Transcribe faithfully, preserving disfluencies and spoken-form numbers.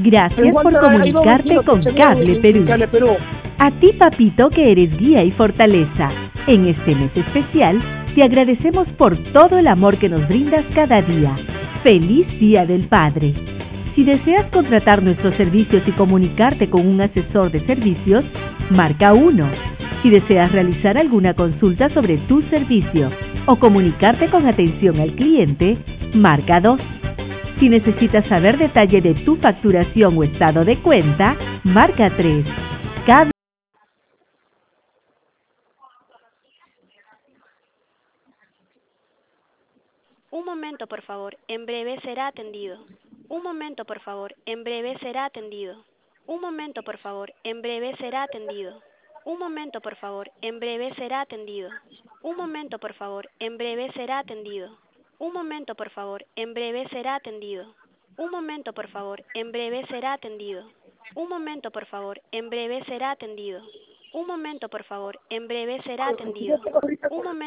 Pero en Gracias por cuanto a hay dos comunicarte vecinos que con se ven Cable en, Perú. en Cable Perú. A ti, papito, que eres guía y fortaleza. En este mes especial, te agradecemos por todo el amor que nos brindas cada día. ¡Feliz Día del Padre! Si deseas contratar nuestros servicios y comunicarte con un asesor de servicios, marca uno. Si deseas realizar alguna consulta sobre tu servicio o comunicarte con atención al cliente, marca dos. Si necesitas saber detalle de tu facturación o estado de cuenta, marca tres. Cable Un momento, por favor. En breve será atendido. Un momento, por favor. En breve será atendido. Un momento, por favor. En breve será atendido. Un momento, por favor. En breve será atendido. Un momento, por favor. En breve será atendido. Un momento, por favor. En breve será atendido. Un momento, por favor. En breve será atendido. Un momento, por favor. En breve será atendido. Un momento, por favor. En breve será atendido. Un momento.